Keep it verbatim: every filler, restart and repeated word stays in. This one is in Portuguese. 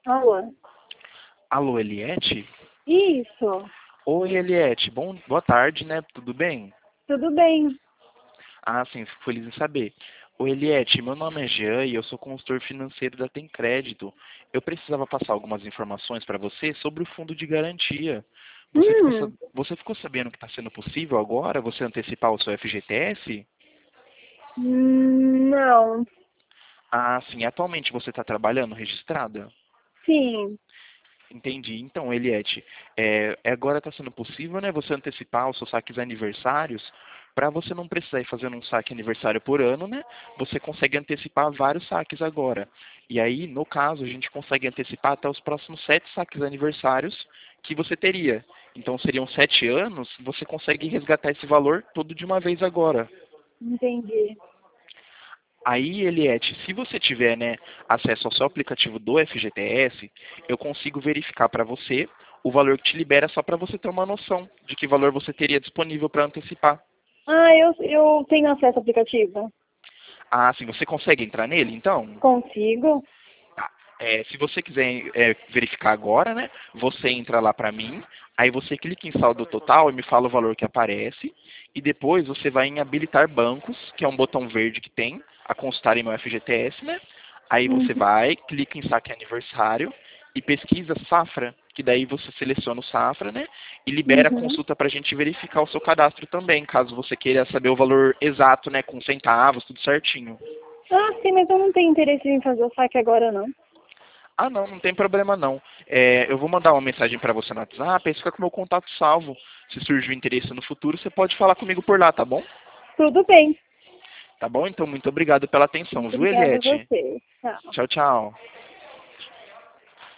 Alô? Alô, Eliette? Isso, Oi, Eliette. Bom, boa tarde, né? Tudo bem? tudo bem. Ah, sim, fico feliz em saber. Oi, Eliette, meu nome é Jean e eu sou consultor financeiro da Tem Crédito. Eu precisava passar algumas informações para você sobre o fundo de garantia. Você ficou, sa- Hum, você ficou sabendo que está sendo possível agora você antecipar o seu F G T S? hum, não. Ah, sim. Atualmente você está trabalhando registrada? Sim, Entendi. Então, Eliette, é, é agora está sendo possível, né, você antecipar os seus saques aniversários para você não precisar ir fazendo um saque aniversário por ano, né? Você consegue antecipar vários saques agora. E aí, no caso, a gente consegue antecipar até os próximos sete saques aniversários que você teria. Então, seriam sete anos, você consegue resgatar esse valor todo de uma vez agora. entendi. Aí, Eliette, se você tiver, né, acesso ao seu aplicativo do F G T S, eu consigo verificar para você o valor que te libera só para você ter uma noção de que valor você teria disponível para antecipar. Ah, eu, eu tenho acesso ao aplicativo. Ah, sim, você consegue entrar nele, então? Consigo? Tá. É, se você quiser é, verificar agora, né, você entra lá para mim, aí você clica em saldo total e me fala o valor que aparece, e depois você vai em habilitar bancos, que é um botão verde que tem, a constar em meu F G T S, né? Aí você Uhum, vai, clica em saque aniversário e pesquisa Safra, que daí você seleciona o Safra, né? E libera a uhum. consulta para a gente verificar o seu cadastro também, caso você queira saber o valor exato, né? Com centavos, tudo certinho. Ah, sim, mas eu não tenho interesse em fazer o saque agora, não. Ah, não, não tem problema não. É, eu vou mandar uma mensagem para você no WhatsApp, aí você fica com o meu contato salvo. Se surgir um interesse no futuro, você pode falar comigo por lá, tá bom? Tudo bem. Tá bom? Então, muito obrigado pela atenção, viu, Obrigada a Eliette? você. Tchau. Tchau, tchau.